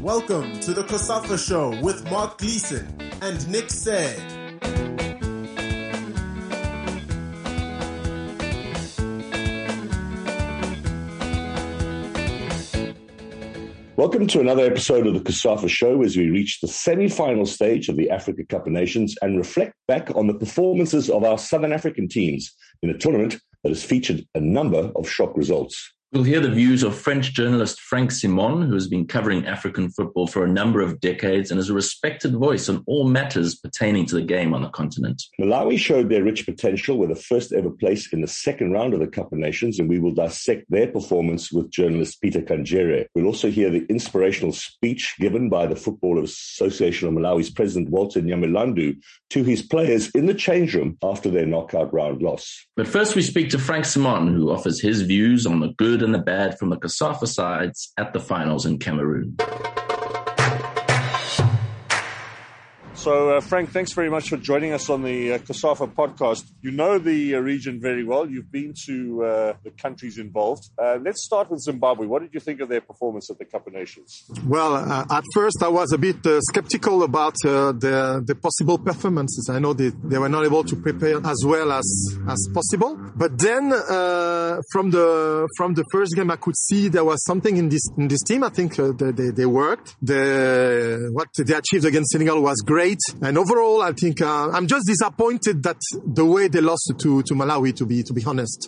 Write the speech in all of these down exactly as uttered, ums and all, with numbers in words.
Welcome to the COSAFA Show with Mark Gleeson and Nick Say. Welcome to another episode of the COSAFA Show as we reach the semi-final stage of the Africa Cup of Nations and reflect back on the performances of our Southern African teams in a tournament that has featured a number of shock results. We'll hear the views of French journalist Frank Simon, who has been covering African football for a number of decades and is a respected voice on all matters pertaining to the game on the continent. Malawi showed their rich potential with a first ever place in the second round of the Cup of Nations, and we will dissect their performance with journalist Peter Kanjere. We'll also hear the inspirational speech given by the Football Association of Malawi's president, Walter Nyamilandu, to his players in the change room after their knockout round loss. But first we speak to Frank Simon, who offers his views on the good and the bad from the COSAFA sides at the finals in Cameroon. So, uh, Frank, thanks very much for joining us on the uh, COSAFA podcast. You know the uh, region very well. You've been to uh, the countries involved. Uh, let's start with Zimbabwe. What did you think of their performance at the Cup of Nations? Well, uh, at first I was a bit uh, skeptical about uh, the the possible performances. I know they, they were not able to prepare as well as as possible. But then uh, from the from the first game, I could see there was something in this in this team. I think uh, they, they they worked. The what they achieved against Senegal was great. And overall, I think uh, I'm just disappointed that the way they lost to to Malawi. To be to be honest,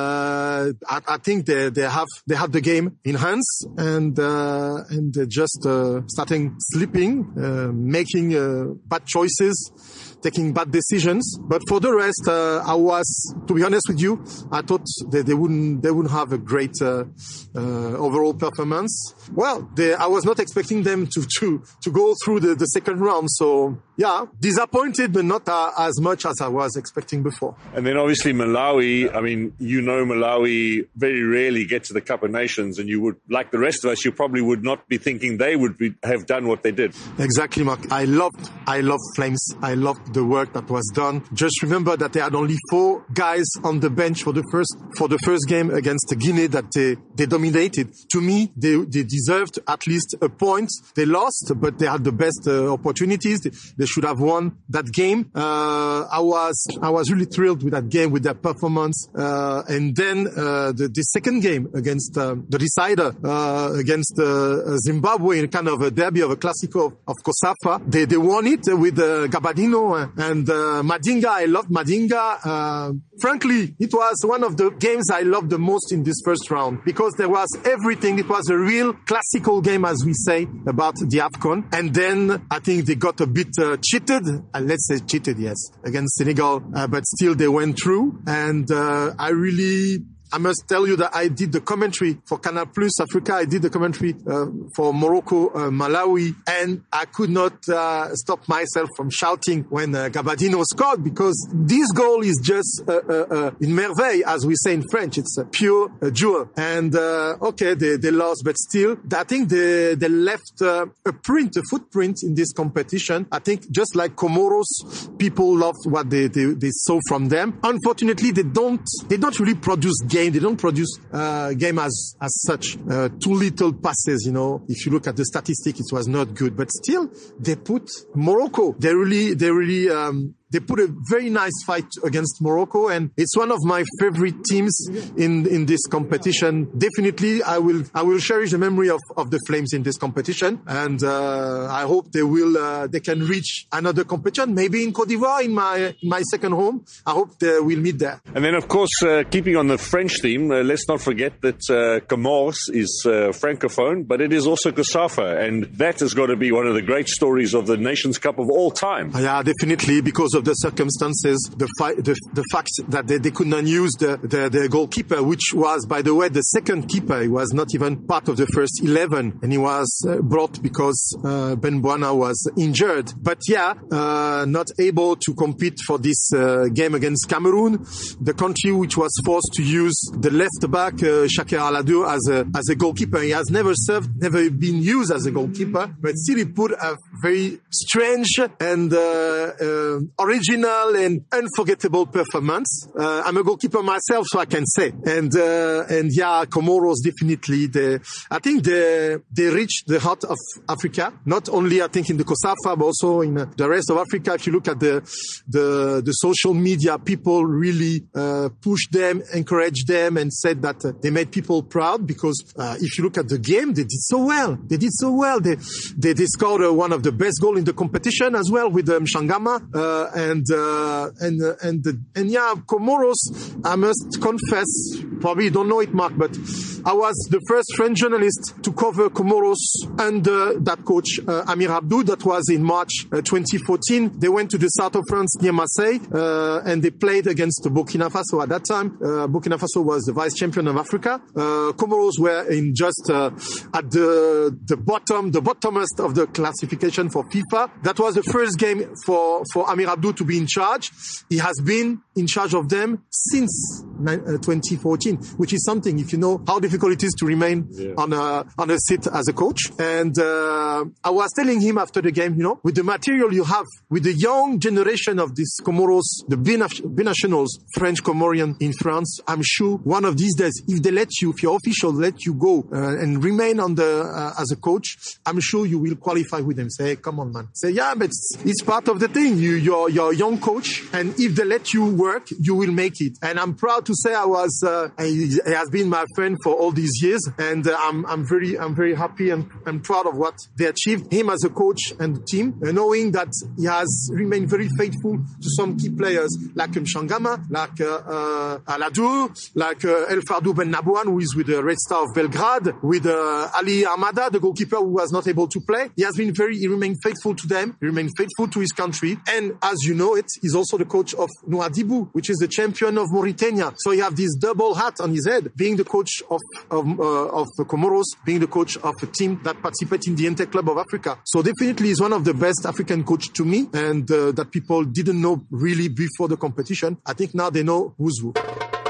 uh, I, I think they they have they have the game in hands, and uh, and they're just uh, starting sleeping, uh, making uh, bad choices, taking bad decisions. But for the rest, uh, I was, to be honest with you, I thought they, they wouldn't they wouldn't have a great uh, uh, overall performance. Well, they, I was not expecting them to to to go through the, the second round. So yeah, disappointed, but not uh, as much as I was expecting before. And then obviously Malawi. I mean, you know, Malawi very rarely get to the Cup of Nations, and you would, like the rest of us, you probably would not be thinking they would be, have done what they did. Exactly, Mark. I loved, I loved Flames. I loved the work that was done. Just remember that they had only four guys on the bench for the first for the first game against Guinea that they, they dominated. To me, they they deserved at least a point. They lost, but they had the best uh, opportunities. They, they should have won that game. Uh, I was I was really thrilled with that game, with their performance. Uh, and then uh, the, the second game against uh, the decider uh, against uh, Zimbabwe in kind of a derby of a Classico of, of COSAFA. They they won it with uh, Gabadino and uh, Madinga. I loved Madinga. Uh, frankly, it was one of the games I loved the most in this first round because there was everything. It was a real classical game, as we say about the AFCON. And then I think they got a bit uh, cheated. Uh, let's say cheated, yes, against Senegal. Uh, but still they went through. And uh, I really... I must tell you that I did the commentary for Canal Plus Africa. I did the commentary uh, for Morocco, uh, Malawi, and I could not uh, stop myself from shouting when uh, Gabadino scored, because this goal is just uh, uh, uh, in merveille, as we say in French. It's a pure uh, jewel. And uh, okay, they, they lost, but still, I think they, they left uh, a print, a footprint in this competition. I think just like Comoros, people loved what they, they, they saw from them. Unfortunately, they don't they don't really produce games. They don't produce uh, game as as such. Uh, too little passes, you know. If you look at the statistic, it was not good. But still, they put Morocco. They really, they really. Um, They put a very nice fight against Morocco, and it's one of my favorite teams in in this competition. Definitely, I will I will cherish the memory of, of the Flames in this competition, and uh, I hope they will uh, they can reach another competition, maybe in Côte d'Ivoire, in my in my second home. I hope they will meet there. And then, of course, uh, keeping on the French theme, uh, let's not forget that uh, Comoros is uh, francophone, but it is also COSAFA, and that has got to be one of the great stories of the Nations Cup of all time. Yeah, definitely, because of the circumstances, the, fi- the, the fact that they, they could not use the, the, the goalkeeper, which was, by the way, the second keeper. He was not even part of the first eleven, and he was uh, brought because uh, Ben Bwana was injured. But yeah, uh, not able to compete for this uh, game against Cameroon, the country which was forced to use the left back, uh, Shaker Alado, as a as a goalkeeper. He has never served, never been used as a goalkeeper, but still he put a very strange and uh, uh, original and unforgettable performance. Uh, I'm a goalkeeper myself, so I can say. And, uh, and yeah, Comoros definitely, they, I think they, they reached the heart of Africa. Not only, I think, in the COSAFA, but also in the rest of Africa. If you look at the, the, the social media, people really, uh, pushed them, encouraged them, and said that uh, they made people proud because, uh, if you look at the game, they did so well. They did so well. They, they, they scored uh, one of the best goals in the competition as well with um, Shangama, uh, and, uh, and, uh, and, the, and yeah, Comoros, I must confess, probably you don't know it, Mark, but I was the first French journalist to cover Comoros under that coach, uh, Amir Abdou. That was in March uh, twenty fourteen. They went to the south of France near Marseille, uh, and they played against Burkina Faso at that time. Uh, Burkina Faso was the vice champion of Africa. Uh, Comoros were in just uh, at the the bottom, the bottomest of the classification for FIFA. That was the first game for, for Amir Abdou to be in charge. He has been in charge of them since twenty fourteen, which is something, if you know how difficult it is to remain yeah. on a on a seat as a coach. And uh, I was telling him after the game, you know, with the material you have, with the young generation of these Comoros, the binationals, French Comorian in France, I'm sure one of these days, if they let you, if your official let you go uh, and remain on the uh, as a coach, I'm sure you will qualify with them. Say, hey, come on, man. Say, yeah, but it's, it's part of the thing. You, you're you're a young coach, and if they let you work, you will make it. And I'm proud to say I was. Uh, he, he has been my friend for all these years, and uh, I'm I'm very I'm very happy and, and proud of what they achieved. Him as a coach and the team, uh, knowing that he has remained very faithful to some key players like Mshangama, like uh, uh, Aladou, like uh, El Fardou Ben Nabouan, who is with the Red Star of Belgrade, with uh, Ali Armada, the goalkeeper who was not able to play. He has been very, he remained faithful to them. He remained faithful to his country. And as you know it, he's also the coach of Nouadhibou, which is the champion of Mauritania. So he have this double hat on his head, being the coach of, of, uh, of Comoros, being the coach of a team that participates in the Inter Club of Africa. So definitely he's one of the best African coach to me, and uh, that people didn't know really before the competition. I think now they know who's who.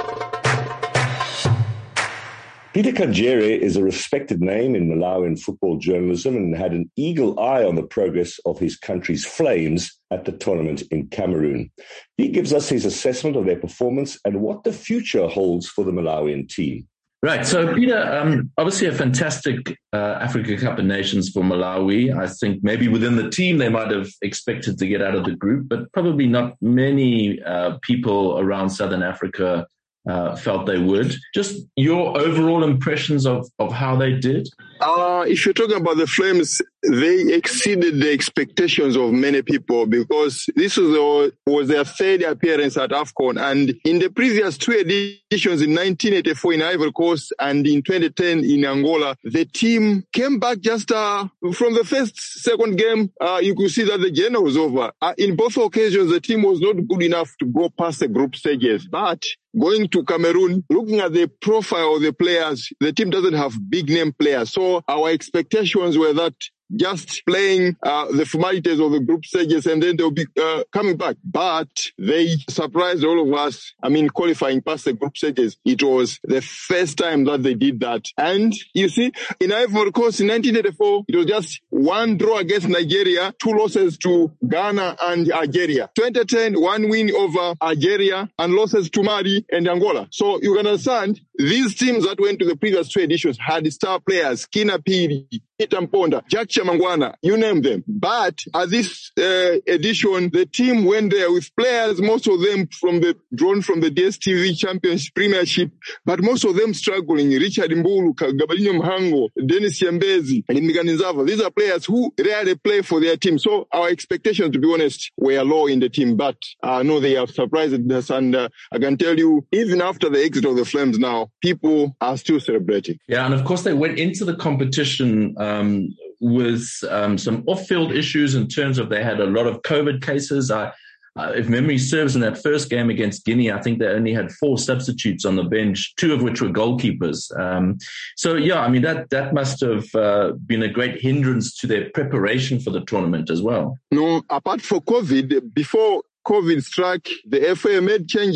Peter Kangere is a respected name in Malawian football journalism and had an eagle eye on the progress of his country's Flames at the tournament in Cameroon. He gives us his assessment of their performance and what the future holds for the Malawian team. Right. So, Peter, um, obviously a fantastic uh, Africa Cup of Nations for Malawi. I think maybe within the team they might have expected to get out of the group, but probably not many uh, people around Southern Africa Uh, felt they would. Just your overall impressions of, of how they did? Uh, if you're talking about the Flames, they exceeded the expectations of many people because this was, the, was their third appearance at AFCON. And in the previous two editions in nineteen eighty-four in Ivory Coast and in twenty ten in Angola, the team came back just uh, from the first, second game. Uh, you could see that the journey was over. Uh, in both occasions, the team was not good enough to go past the group stages. But going to Cameroon, looking at the profile of the players, the team doesn't have big name players. So our expectations were that just playing uh, the formalities of the group stages and then they'll be uh, coming back. But they surprised all of us. I mean, qualifying past the group stages. It was the first time that they did that. And you see, in Ivory Coast in nineteen eighty-four, it was just one draw against Nigeria, two losses to Ghana and Algeria. twenty ten, one win over Algeria and losses to Mali and Angola. So you can understand, these teams that went to the previous two editions had star players, Kina Piri, Peter Mponda, Jack Chamangwana, you name them. But at this uh, edition, the team went there with players, most of them from the drawn from the D S T V Championship Premiership, but most of them struggling. Richard Mbulu, Gabalinho Mhango, Dennis Yambezi, and Miganizava. These are players who rarely play for their team. So our expectations, to be honest, were low in the team. But uh, no, they have surprised us. And uh, I can tell you, even after the exit of the Flames now, people are still celebrating. Yeah, and of course they went into the competition um, with um, some off-field issues in terms of they had a lot of COVID cases. I, uh, if memory serves, in that first game against Guinea, I think they only had four substitutes on the bench, two of which were goalkeepers. Um, so, yeah, I mean, that, that must have uh, been a great hindrance to their preparation for the tournament as well. No, apart from COVID, before COVID struck, the F A made changes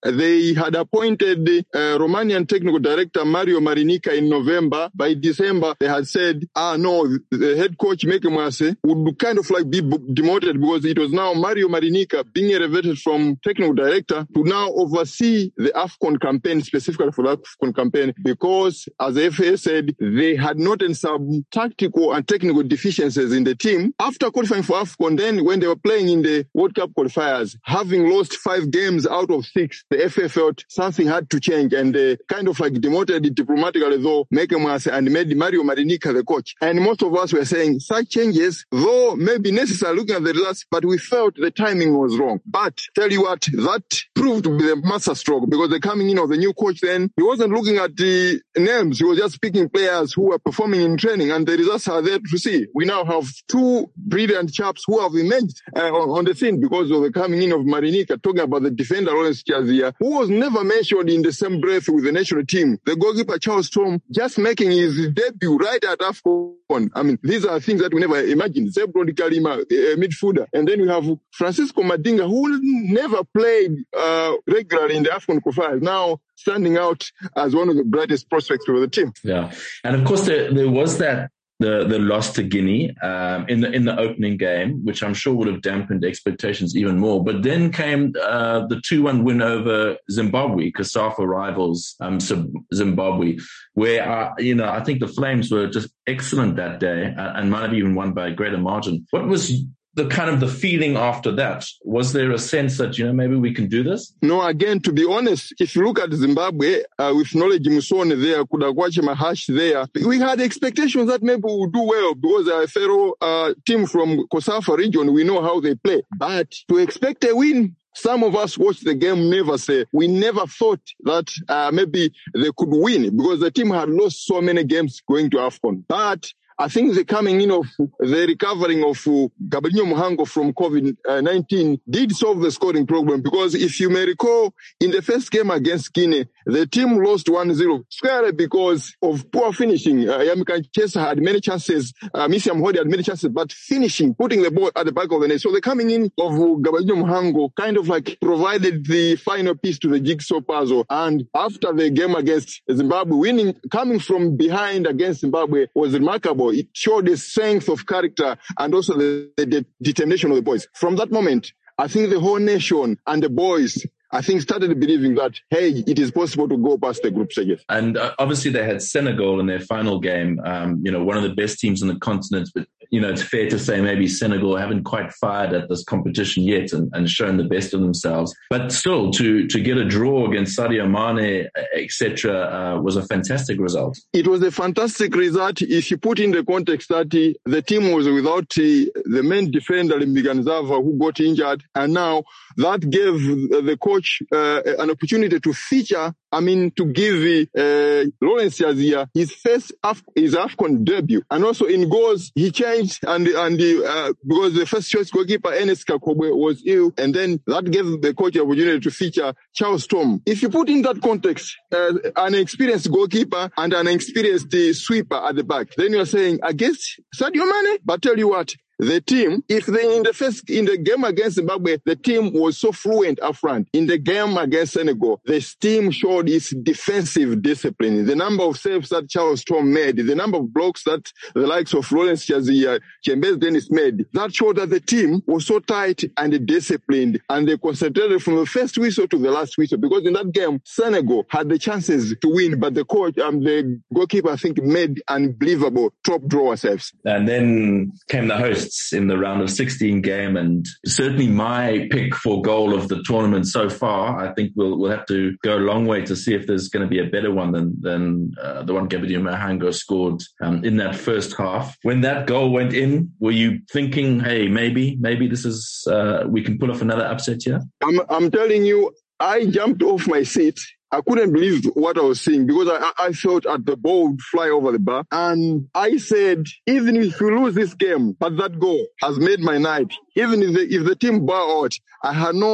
they had appointed uh, Romanian technical director Mario Marinica in November. By December, they had said, ah, no, the head coach Meke Mwase would kind of like be demoted because it was now Mario Marinica being elevated from technical director to now oversee the AFCON campaign, specifically for the AFCON campaign, because as the F A said, they had noted some tactical and technical deficiencies in the team. After qualifying for AFCON, then when they were playing in the World Cup qualifiers, having lost five games out of six, the F A felt something had to change and they kind of like demoted it diplomatically though Meke Mwase and made Mario Marinica the coach. And most of us were saying such changes, though maybe necessary looking at the results, but we felt the timing was wrong. But tell you what, that proved to be the master stroke because the coming in of the new coach then, he wasn't looking at the names, he was just picking players who were performing in training and the results are there to see. We now have two brilliant chaps who have emerged uh, on the scene because of the coming in of Marinica, talking about the defender Lawrence Chazia, who was never mentioned in the same breath with the national team. The goalkeeper Charles Storm just making his debut right at AFCON. I mean, these are things that we never imagined. Zebron Kalima, a midfielder. And then we have Francisco Madinga, who never played uh, regularly in the AFCON qualifiers, now standing out as one of the brightest prospects for the team. Yeah. And of course, there, there was that the the loss to Guinea um, in the in the opening game, which I'm sure would have dampened expectations even more. But then came uh, the two one win over Zimbabwe, COSAFA rivals um, Zimbabwe, where uh, you know I think the Flames were just excellent that day uh, and might have even won by a greater margin. What was the kind of the feeling after that? Was there a sense that, you know, maybe we can do this? No, again, to be honest, if you look at Zimbabwe, uh, with Knowledge Musone there, Kudakwache Mahash there, we had expectations that maybe we would do well because our fellow uh, team from COSAFA region, we know how they play. But to expect a win, some of us watched the game, never say, we never thought that uh, maybe they could win because the team had lost so many games going to AFCON. But I think the coming in of the recovering of uh, Gabriel Muhango from COVID nineteen did solve the scoring problem because if you may recall, in the first game against Guinea, the team lost one zero, squarely because of poor finishing. Uh, Yamika Chesa had many chances, uh, Misiam Hodi had many chances, but finishing, putting the ball at the back of the net. So the coming in of uh, Gabriel Muhango kind of like provided the final piece to the jigsaw puzzle. And after the game against Zimbabwe, winning, coming from behind against Zimbabwe was remarkable. It showed the strength of character and also the, the, the determination of the boys. From that moment, I think the whole nation and the boys, I think, started believing that, hey, it is possible to go past the group stages. And uh, obviously they had Senegal in their final game, um, you know, one of the best teams on the continent. But, you know, it's fair to say maybe Senegal haven't quite fired at this competition yet and, and shown the best of themselves. But still, to to get a draw against Sadio Mane, et cetera, uh, was a fantastic result. It was a fantastic result if you put in the context that uh, the team was without uh, the main defender, Mbiganzava, who got injured. And now that gave the coach uh, an opportunity to feature, I mean, to give uh, Lawrence Yazia his first Af- his AFCON debut. And also in goals, he changed and and uh, because the first choice goalkeeper, Enes Kakobwe, was ill. And then that gave the coach the opportunity to feature Charles Storm. If you put in that context, uh, an experienced goalkeeper and an experienced uh, sweeper at the back, then you're saying against Sadio Mane. But tell you what, the team, if they in the first, in the game against Zimbabwe, the team was so fluent up front. In the game against Senegal, the team showed its defensive discipline. The number of saves that Charles Storm made, the number of blocks that the likes of Lawrence Chazia, Chembez Dennis made, that showed that the team was so tight and disciplined, and they concentrated from the first whistle to the last whistle. Because in that game, Senegal had the chances to win, but the coach, um, the goalkeeper, I think, made unbelievable top drawer saves. And then came the host in the round of sixteen game, and certainly my pick for goal of the tournament so far. I think we'll we'll have to go a long way to see if there's going to be a better one than than uh, the one Gabriel Muhango scored um, in that first half. When that goal went in, were you thinking, hey, maybe maybe this is uh, we can pull off another upset here? I'm I'm telling you, I jumped off my seat. I couldn't believe what I was seeing because I, I felt at the ball would fly over the bar. And I said, even if we lose this game, but that goal has made my night. Even if the, if the team bow out, I had no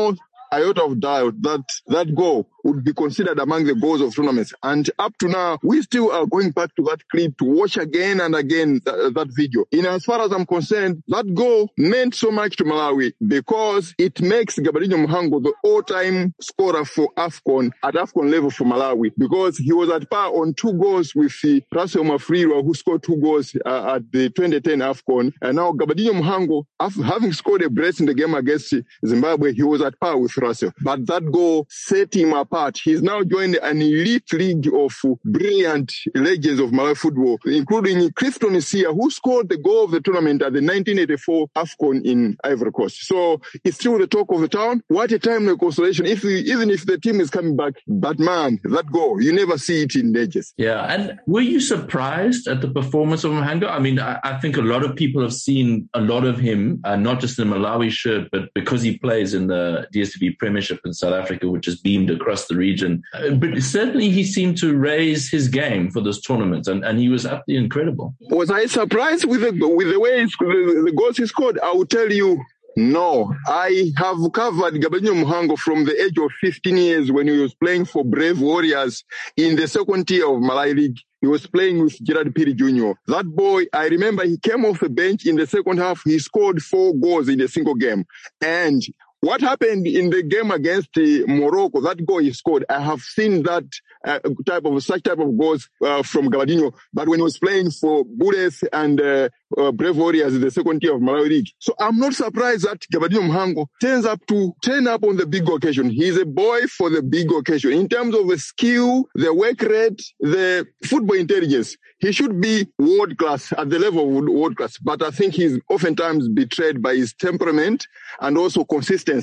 iota of doubt that that goal would be considered among the goals of tournaments. And up to now, we still are going back to that clip to watch again and again th- that video. In as far as I'm concerned, that goal meant so much to Malawi because it makes Gabadinho Mhango the all-time scorer for AFCON at AFCON level for Malawi, because he was at par on two goals with the Russell Mafrirwa, who scored two goals uh, at the twenty ten AFCON. And now Gabadinho Mhango, after having scored a brace in the game against Zimbabwe, he was at par with Russell. But that goal set him apart. He's now joined an elite league of brilliant legends of Malawi football, including Clifton Isia, who scored the goal of the tournament at the nineteen eighty-four AFCON in Ivory Coast. So it's still the talk of the town. What a timely consolation, if we, even if the team is coming back. But man, that goal, you never see it in Legends. Yeah, and were you surprised at the performance of Mhango? I mean, I, I think a lot of people have seen a lot of him, uh, not just in the Malawi shirt, but because he plays in the D S T V Premiership in South Africa, which is beamed across the region. Uh, but certainly he seemed to raise his game for this tournament, and, and he was absolutely incredible. Was I surprised with the, with the way the, the goals he scored? I will tell you, no. I have covered Gabadinho Mhango from the age of fifteen years when he was playing for Brave Warriors in the second tier of Malawi League. He was playing with Gerard Piri Junior That boy, I remember he came off the bench in the second half. He scored four goals in a single game. And what happened in the game against uh, Morocco, that goal he scored, I have seen that uh, type of, such type of goals uh, from Gabadinho. But when he was playing for Bures and uh, uh, Brave Warriors in the second tier of Malawi League. So I'm not surprised that Gabadinho Mhango turns up to turn up on the big occasion. He's a boy for the big occasion. In terms of the skill, the work rate, the football intelligence, he should be world class, at the level of world class. But I think he's oftentimes betrayed by his temperament and also consistency.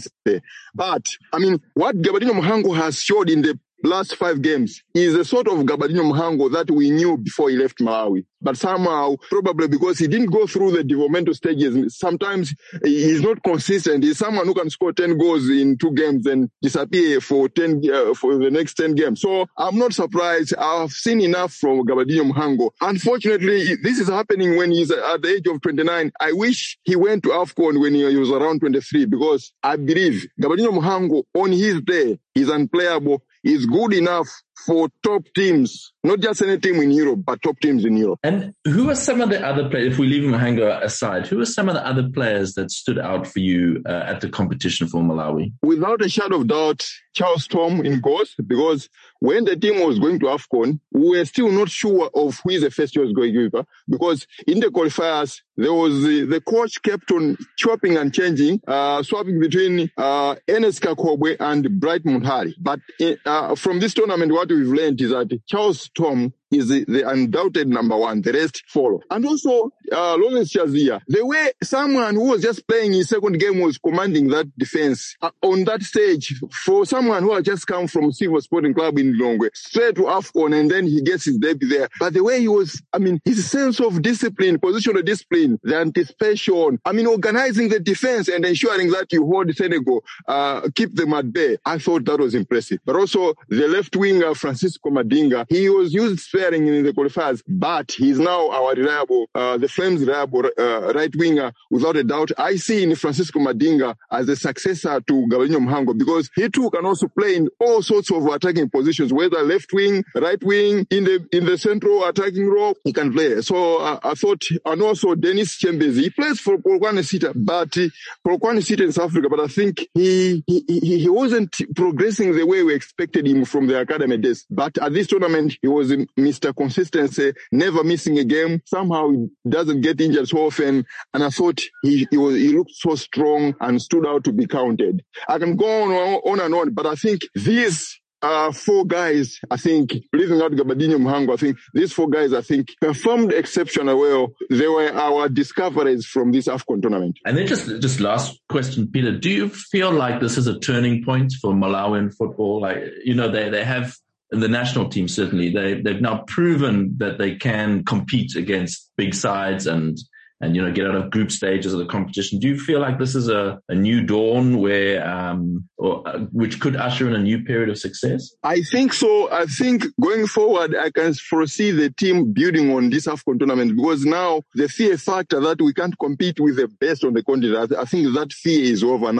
But, I mean, what Gabadinho Mhango has showed in the last five games is a sort of Gabadinho Mhango that we knew before he left Malawi. But somehow, probably because he didn't go through the developmental stages, sometimes he's not consistent. He's someone who can score ten goals in two games and disappear for ten uh, for the next ten games. So I'm not surprised. I've seen enough from Gabadinho Mhango. Unfortunately, this is happening when he's at the age of twenty-nine. I wish he went to AFCON when he was around twenty-three, because I believe Gabadinho Mhango on his day is unplayable. He's good enough for top teams, not just any team in Europe, but top teams in Europe. And who are some of the other players, if we leave Mhango aside, who are some of the other players that stood out for you uh, at the competition for Malawi? Without a shadow of doubt, Charles Tom in goals, because when the team was going to AFCON, we were still not sure of who is the first choice goalkeeper, because in the qualifiers, there was the, the coach kept on chopping and changing, uh, swapping between uh, Enes Kakobwe and Bright Munhari. But uh, from this tournament, what we've learned is that Charles Tom is the, the undoubted number one. The rest follow. And also, uh, Lawrence Chazia, the way someone who was just playing his second game was commanding that defense uh, on that stage, for someone who had just come from Silver Sporting Club in Lilongwe, straight to AFCON, and then he gets his debut there. But the way he was, I mean, his sense of discipline, positional discipline, the anticipation, I mean, organizing the defense and ensuring that you hold Senegal, uh, keep them at bay. I thought that was impressive. But also, the left winger, Francisco Madinga, he was used in the qualifiers, but he's now our reliable, uh, the Flames' reliable uh, right winger, without a doubt. I see in Francisco Madinga as a successor to Gabadinho Mhango, because he too can also play in all sorts of attacking positions, whether left wing, right wing, in the in the central attacking role, he can play. So uh, I thought, and also Dennis Chambezi, he plays for Polokwane Sita, but uh, Polokwane Sita in South Africa, but I think he, he he he wasn't progressing the way we expected him from the academy days. But at this tournament, he was in Mister Consistency, never missing a game. Somehow he doesn't get injured so often. And I thought he, he was, he looked so strong and stood out to be counted. I can go on, on and on, but I think these uh, four guys, I think, leaving out Gabadinho Mhango, I think these four guys, I think, performed exceptionally well. They were our discoveries from this AFCON tournament. And then just, just last question, Peter, do you feel like this is a turning point for Malawian football? Like, you know, they, they have, in the national team, certainly, they, they've now proven that they can compete against big sides and, and, you know, get out of group stages of the competition. Do you feel like this is a, a new dawn where, um, or uh, which could usher in a new period of success? I think so. I think going forward, I can foresee the team building on this AFCON tournament, because now the fear factor that we can't compete with the best on the continent, I think that fear is over now.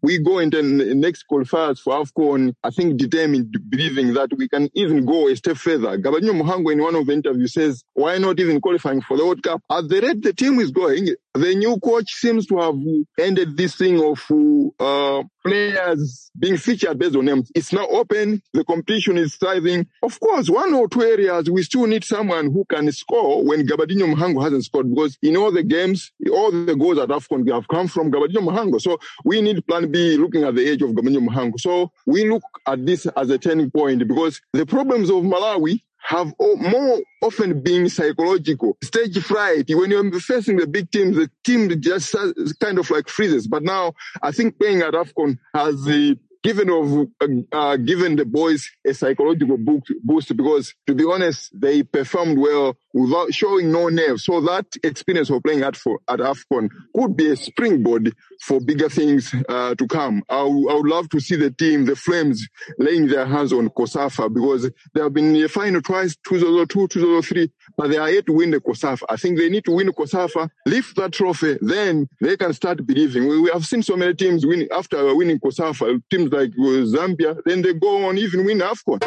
we go into the next qualifiers for AFCON, I think determined, believing that we can even go a step further. Gabadinho Mohango in one of the interviews says, why not even qualifying for the World Cup? At the rate the team is going, the new coach seems to have ended this thing of uh, players being featured based on them. It's now open. The competition is thriving. Of course, one or two areas, we still need someone who can score when Gabadinho Mohango hasn't scored, because in all the games, all the goals at AFCON have come from Gabadinho Mohango. So we need plan B looking at the age of Gabadinho Mohango. So we look at this as a turning point, because the problems of Malawi have more often been psychological. Stage fright. When you're facing the big teams, the team just kind of like freezes. But now, I think playing at AFCON has the given of uh, uh, given the boys a psychological boost, because, to be honest, they performed well without showing no nerves. So that experience of playing at for at AFCON could be a springboard for bigger things uh, to come. I, w- I would love to see the team, the Flames, laying their hands on COSAFA, because they have been in the final twice, two thousand two, two thousand three, but they are yet to win the COSAFA. I think they need to win COSAFA, lift that trophy, then they can start believing. We, we have seen so many teams win after winning COSAFA, teams like uh, Zambia, then they go on even win AFCON.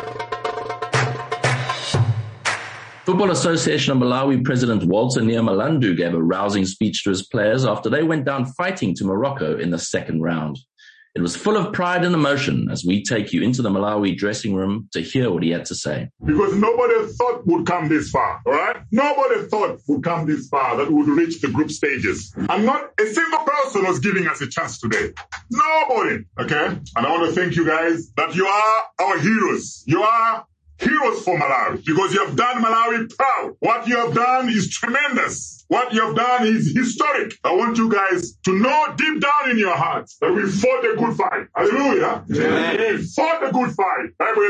Football Association of Malawi President Walter Nyamalandu gave a rousing speech to his players after they went down fighting to Morocco in the second round. It was full of pride and emotion as we take you into the Malawi dressing room to hear what he had to say. Because nobody thought would come this far, all right? Nobody thought would come this far, that would reach the group stages. And not a single person was giving us a chance today. Nobody, okay? And I want to thank you guys that you are our heroes. You are heroes for Malawi, because you have done Malawi proud. What you have done is tremendous. What you have done is historic. I want you guys to know deep down in your hearts that we fought a good fight. Hallelujah. Yeah. We fought a good fight.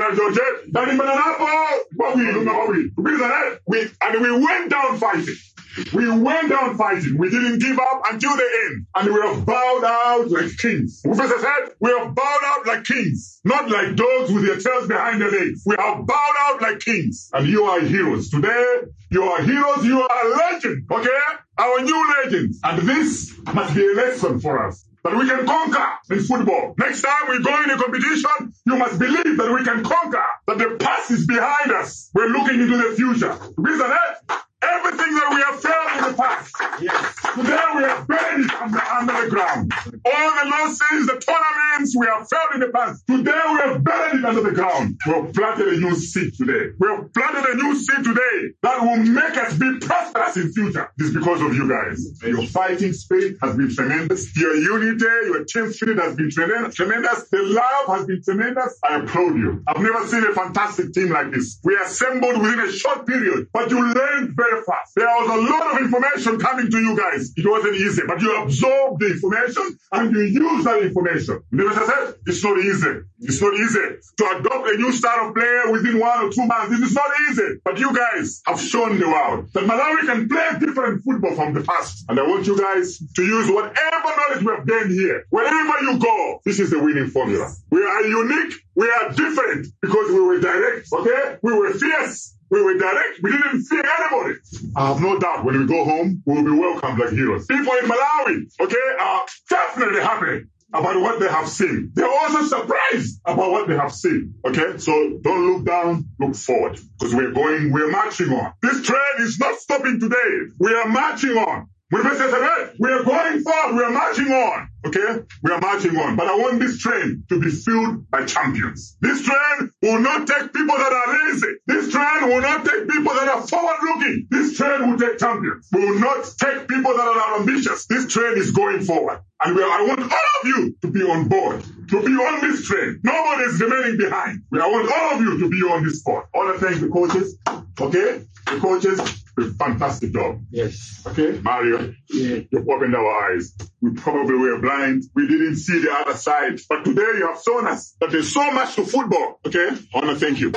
We, and we went down fighting. We went down fighting. We didn't give up until the end. And we have bowed out like kings. Professor said, we have bowed out like kings. Not like dogs with their tails behind their legs. We have bowed out like kings. And you are heroes. Today, you are heroes. You are a legend. Okay? Our new legends. And this must be a lesson for us, that we can conquer in football. Next time we go in a competition, you must believe that we can conquer, that the past is behind us. We're looking into the future. Reason it? Everything that we have failed in the past, yes. Today we have buried it under, under the ground. All the losses, the tournaments we have failed in the past, today we have buried it under the ground. We have planted a new seed today. We have planted a new seed today that will make us be prosperous in future. This is because of you guys. Your fighting spirit has been tremendous. Your unity, your team spirit has been tremendous. The love has been tremendous. I applaud you. I've never seen a fantastic team like this. We assembled within a short period, but you learned very fast. There was a lot of information coming to you guys. It wasn't easy, but you absorbed the information and you used that information. Never said it's not easy. It's not easy to adopt a new style of play within one or two months. It is not easy, but you guys have shown the world that Malawi can play different football from the past. And I want you guys to use whatever knowledge we have gained here. Wherever you go, this is the winning formula. We are unique. We are different because we were direct. Okay, we were fierce. We were direct. We didn't fear anybody. I have no doubt when we go home, we will be welcomed like heroes. People in Malawi, okay, are definitely happy about what they have seen. They're also surprised about what they have seen. Okay, so don't look down, look forward, because we're going, we're marching on. This train is not stopping today. We are marching on. We are going forward. We are marching on. Okay? We are marching on. But I want this train to be filled by champions. This train will not take people that are lazy. This train will not take people that are forward-looking. This train will take champions. We will not take people that are ambitious. This train is going forward. And we are, I want all of you to be on board, to be on this train. Nobody is remaining behind. I want all of you to be on this spot. I want to thank the coaches. Okay? The coaches. A fantastic job. Yes. Okay, Mario, yeah. You've opened our eyes. We probably were blind. We didn't see the other side. But today you have shown us that there's so much to football. Okay? I want to thank you.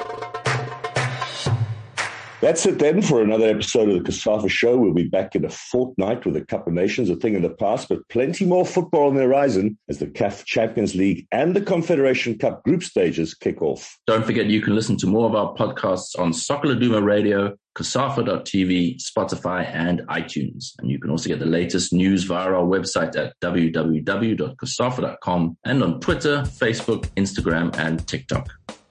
That's it then for another episode of the COSAFA Show. We'll be back in a fortnight with the Cup of Nations, a thing in the past, but plenty more football on the horizon as the C A F Champions League and the Confederation Cup group stages kick off. Don't forget you can listen to more of our podcasts on Soccer Laduma Radio, Cosafa dot T V, Spotify, and iTunes. And you can also get the latest news via our website at w w w dot cosafa dot com and on Twitter, Facebook, Instagram, and TikTok.